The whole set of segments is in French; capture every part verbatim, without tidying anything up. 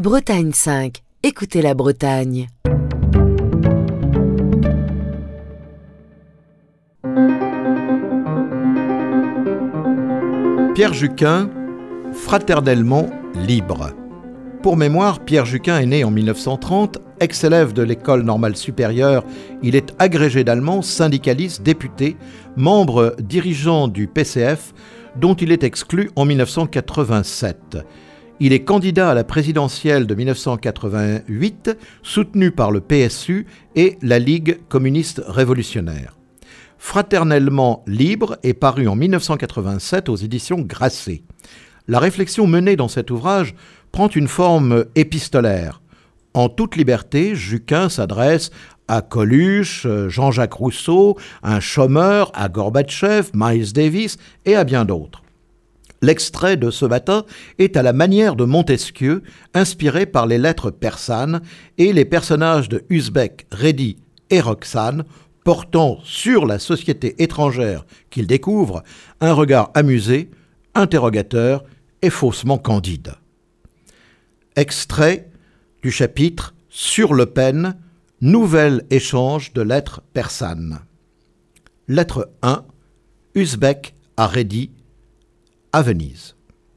Bretagne cinq. Écoutez la Bretagne. Pierre Juquin, fraternellement libre. Pour mémoire, Pierre Juquin est né en mille neuf cent trente, ex-élève de l'École normale supérieure. Il est agrégé d'allemand, syndicaliste, député, membre dirigeant du P C F, dont il est exclu en mille neuf cent quatre-vingt-sept. Il est candidat à la présidentielle de mille neuf cent quatre-vingt-huit, soutenu par le P S U et la Ligue communiste révolutionnaire. Fraternellement libre est paru en mille neuf cent quatre-vingt-sept aux éditions Grasset. La réflexion menée dans cet ouvrage prend une forme épistolaire. En toute liberté, Juquin s'adresse à Coluche, Jean-Jacques Rousseau, un chômeur, à Gorbatchev, Miles Davis et à bien d'autres. L'extrait de ce matin est à la manière de Montesquieu, inspiré par les lettres persanes et les personnages de Usbek, Redi et Roxane, portant sur la société étrangère qu'il découvre un regard amusé, interrogateur et faussement candide. Extrait du chapitre « Sur Le Pen, nouvel échange de lettres persanes ». Lettre un, Usbek à Redi, à Venise.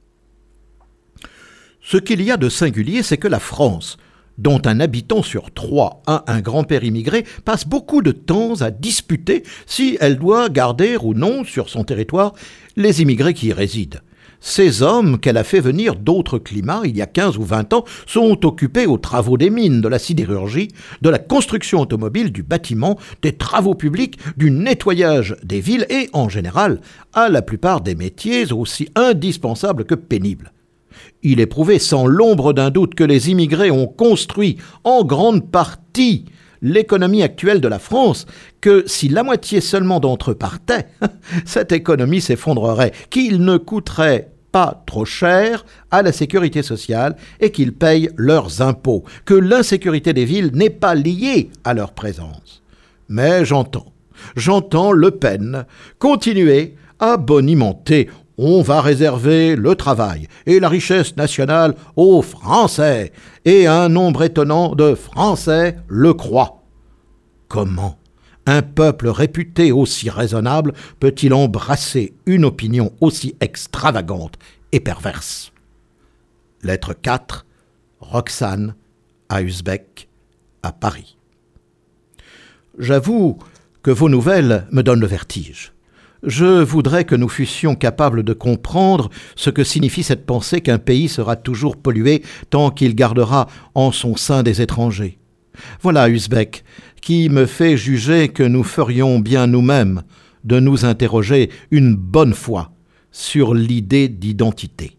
Ce qu'il y a de singulier, c'est que la France, dont un habitant sur trois a un grand-père immigré, passe beaucoup de temps à disputer si elle doit garder ou non sur son territoire les immigrés qui y résident. Ces hommes qu'elle a fait venir d'autres climats il y a quinze ou vingt ans sont occupés aux travaux des mines, de la sidérurgie, de la construction automobile, du bâtiment, des travaux publics, du nettoyage des villes et, en général, à la plupart des métiers aussi indispensables que pénibles. Il est prouvé sans l'ombre d'un doute que les immigrés ont construit en grande partie l'économie actuelle de la France, que si la moitié seulement d'entre eux partaient, cette économie s'effondrerait, qu'ils ne coûteraient pas trop cher à la sécurité sociale et qu'ils payent leurs impôts, que l'insécurité des villes n'est pas liée à leur présence. Mais j'entends, j'entends Le Pen continuer à bonimenter. On va réserver le travail et la richesse nationale aux Français, et un nombre étonnant de Français le croient. Comment un peuple réputé aussi raisonnable peut-il embrasser une opinion aussi extravagante et perverse? Lettre quatre, Roxane à Usbek, à Paris. J'avoue que vos nouvelles me donnent le vertige. Je voudrais que nous fussions capables de comprendre ce que signifie cette pensée qu'un pays sera toujours pollué tant qu'il gardera en son sein des étrangers. Voilà, Usbek, qui me fait juger que nous ferions bien nous-mêmes de nous interroger une bonne fois sur l'idée d'identité.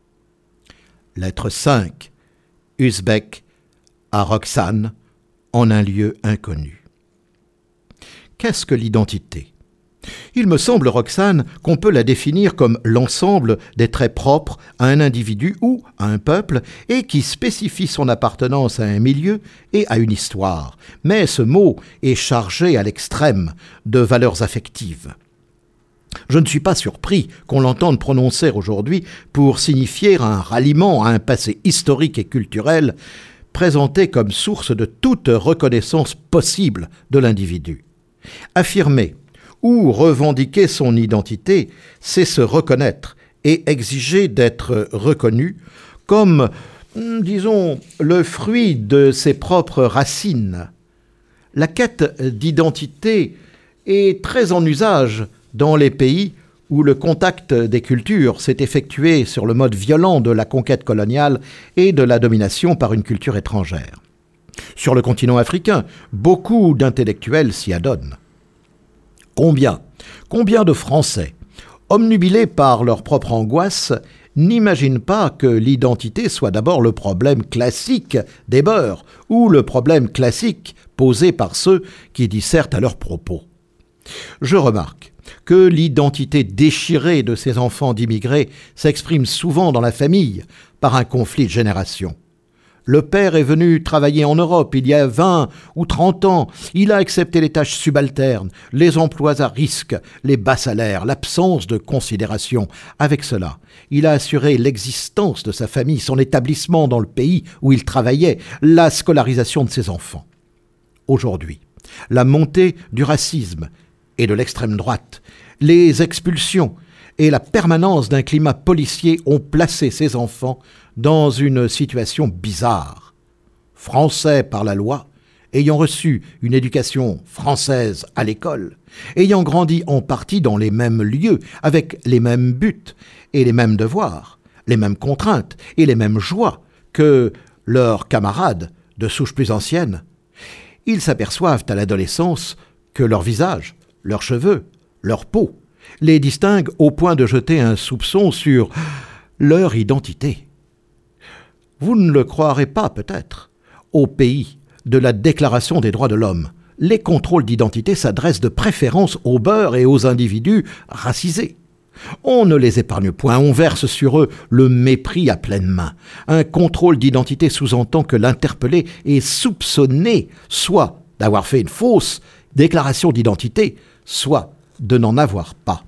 Lettre cinq, Usbek à Roxane, en un lieu inconnu. Qu'est-ce que l'identité ? Il me semble, Roxane, qu'on peut la définir comme l'ensemble des traits propres à un individu ou à un peuple et qui spécifie son appartenance à un milieu et à une histoire. Mais ce mot est chargé à l'extrême de valeurs affectives. Je ne suis pas surpris qu'on l'entende prononcer aujourd'hui pour signifier un ralliement à un passé historique et culturel présenté comme source de toute reconnaissance possible de l'individu. Affirmer ou revendiquer son identité, c'est se reconnaître et exiger d'être reconnu comme, disons, le fruit de ses propres racines. La quête d'identité est très en usage dans les pays où le contact des cultures s'est effectué sur le mode violent de la conquête coloniale et de la domination par une culture étrangère. Sur le continent africain, beaucoup d'intellectuels s'y adonnent. Combien, combien de Français, omnubilés par leur propre angoisse, n'imaginent pas que l'identité soit d'abord le problème classique des beurs ou le problème classique posé par ceux qui dissertent à leurs propos. Je remarque que l'identité déchirée de ces enfants d'immigrés s'exprime souvent dans la famille par un conflit de génération. Le père est venu travailler en Europe il y a vingt ou trente ans. Il a accepté les tâches subalternes, les emplois à risque, les bas salaires, l'absence de considération. Avec cela, il a assuré l'existence de sa famille, son établissement dans le pays où il travaillait, la scolarisation de ses enfants. Aujourd'hui, la montée du racisme et de l'extrême droite, les expulsions et la permanence d'un climat policier ont placé ces enfants dans une situation bizarre. Français par la loi, ayant reçu une éducation française à l'école, ayant grandi en partie dans les mêmes lieux, avec les mêmes buts et les mêmes devoirs, les mêmes contraintes et les mêmes joies que leurs camarades de souche plus ancienne, ils s'aperçoivent à l'adolescence que leur visage, leurs cheveux, leur peau, les distinguent au point de jeter un soupçon sur leur identité. Vous ne le croirez pas peut-être. Au pays de la Déclaration des droits de l'homme, les contrôles d'identité s'adressent de préférence aux beurs et aux individus racisés. On ne les épargne point, on verse sur eux le mépris à pleine main. Un contrôle d'identité sous-entend que l'interpellé est soupçonné soit d'avoir fait une fausse déclaration d'identité, soit de n'en avoir pas.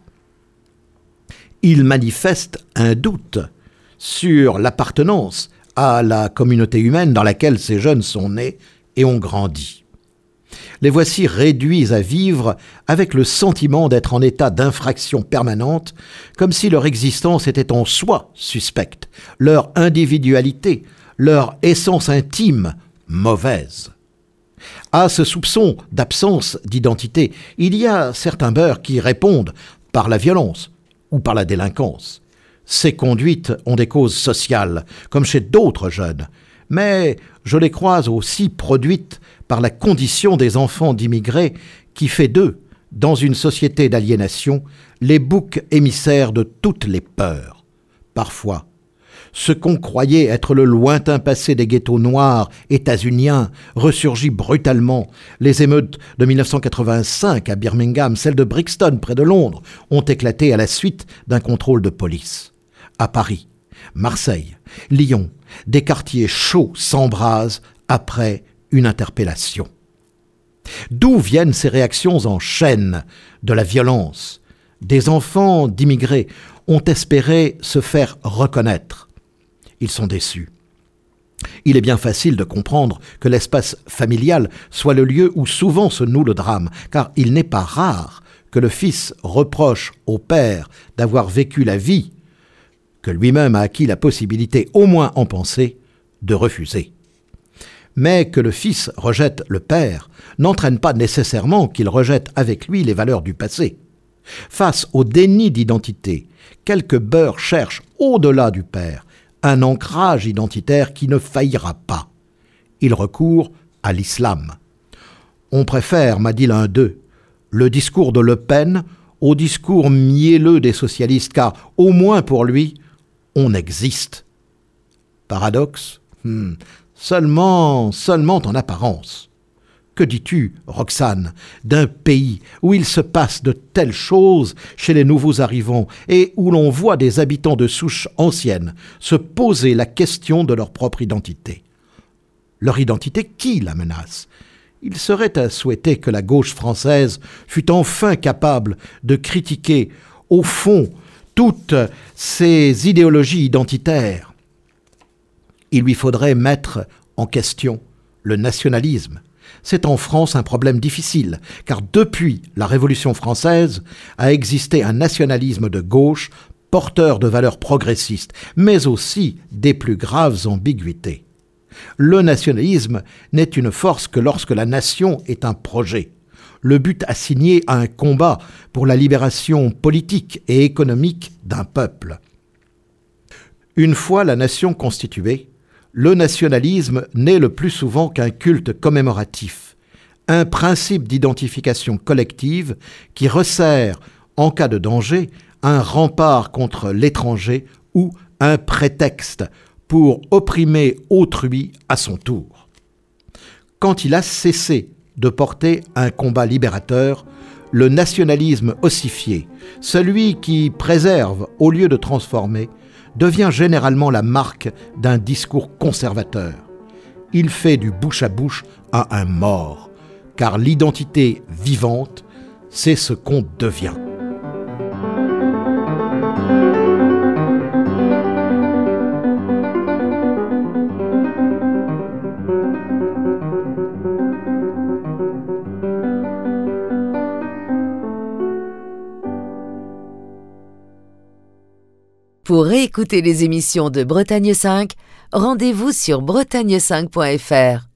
Il manifeste un doute sur l'appartenance à la communauté humaine dans laquelle ces jeunes sont nés et ont grandi. Les voici réduits à vivre avec le sentiment d'être en état d'infraction permanente, comme si leur existence était en soi suspecte, leur individualité, leur essence intime mauvaise. À ce soupçon d'absence d'identité, il y a certains beurs qui répondent par la violence ou par la délinquance. Ces conduites ont des causes sociales, comme chez d'autres jeunes, mais je les croise aussi produites par la condition des enfants d'immigrés qui fait d'eux, dans une société d'aliénation, les boucs émissaires de toutes les peurs. Parfois, ce qu'on croyait être le lointain passé des ghettos noirs états-uniens ressurgit brutalement. Les émeutes de mille neuf cent quatre-vingt-cinq à Birmingham, celles de Brixton près de Londres, ont éclaté à la suite d'un contrôle de police. À Paris, Marseille, Lyon, des quartiers chauds s'embrasent après une interpellation. D'où viennent ces réactions en chaîne de la violence? Des enfants d'immigrés ont espéré se faire reconnaître. Ils sont déçus. Il est bien facile de comprendre que l'espace familial soit le lieu où souvent se noue le drame, car il n'est pas rare que le fils reproche au père d'avoir vécu la vie que lui-même a acquis la possibilité, au moins en pensée, de refuser. Mais que le fils rejette le père n'entraîne pas nécessairement qu'il rejette avec lui les valeurs du passé. Face au déni d'identité, quelques beurs cherchent, au-delà du père, un ancrage identitaire qui ne faillira pas. Ils recourent à l'islam. On préfère, m'a dit l'un d'eux, le discours de Le Pen au discours mielleux des socialistes, car, au moins pour lui, on existe. Paradoxe? Hmm. Seulement, seulement en apparence. Que dis-tu, Roxane, d'un pays où il se passe de telles choses chez les nouveaux arrivants et où l'on voit des habitants de souche ancienne se poser la question de leur propre identité? Leur identité, qui la menace? Il serait à souhaiter que la gauche française fût enfin capable de critiquer, au fond, toutes ces idéologies identitaires. Il lui faudrait mettre en question le nationalisme. C'est en France un problème difficile, car depuis la Révolution française a existé un nationalisme de gauche porteur de valeurs progressistes, mais aussi des plus graves ambiguïtés. Le nationalisme n'est une force que lorsque la nation est un projet, le but assigné à un combat pour la libération politique et économique d'un peuple. Une fois la nation constituée, le nationalisme n'est le plus souvent qu'un culte commémoratif, un principe d'identification collective qui resserre, en cas de danger, un rempart contre l'étranger ou un prétexte pour opprimer autrui à son tour. Quand il a cessé de porter un combat libérateur, le nationalisme ossifié, celui qui préserve au lieu de transformer, devient généralement la marque d'un discours conservateur. il fait du bouche à bouche à un mort, car l'identité vivante, c'est ce qu'on devient. Pour réécouter les émissions de Bretagne cinq, rendez-vous sur bretagne cinq point f r.